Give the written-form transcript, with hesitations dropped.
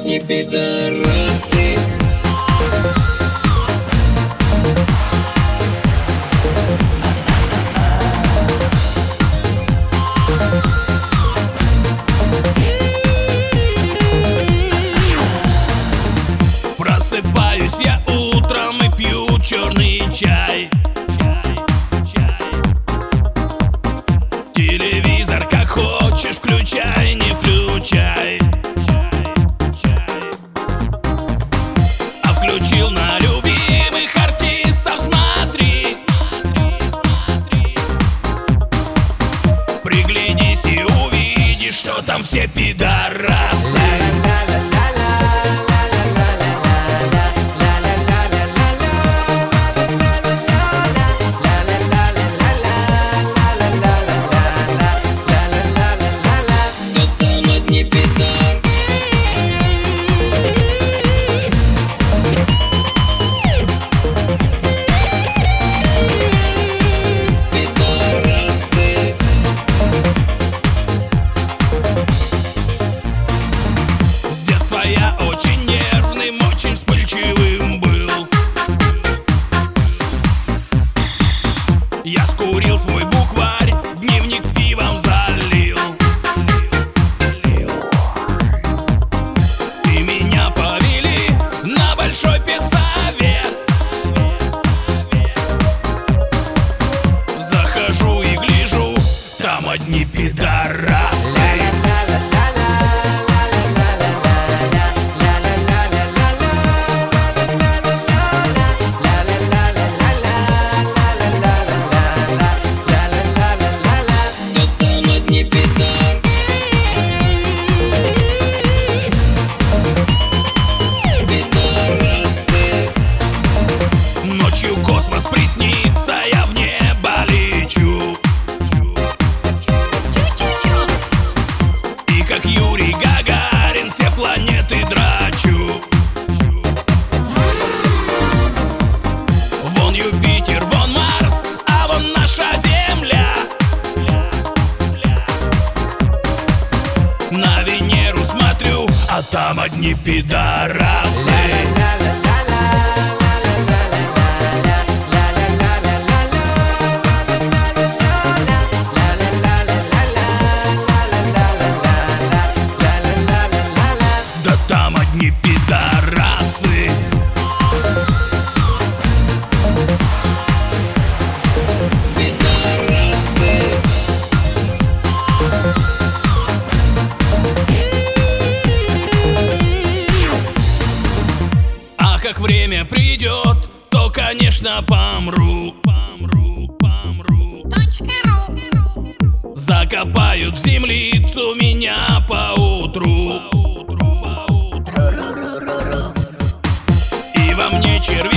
одни пидорасы. Просыпаюсь я утром и пью черный чай. Телевизор как хочешь включай, не включай. А включил на любимых артистов, смотри. Приглядись и увидишь, что там все пидорасы. Я очень нервным, очень вспыльчивым был. Я скурил свой букварь, дневник пивом залил. И меня повели на большой педсовет. Захожу и гляжу, там одни пидорасы. Ночью космос приснится, я в небо лечу. И как Юрий Гагарин все планеты драчу. Вон Юпитер, вон Марс, а вон наша Земля. На Венеру смотрю, а там одни пидорасы. Да там одни пидорасы. Пидорасы. А как время придет, то, конечно, помру. Закопают в землицу меня поутру. И во мне червь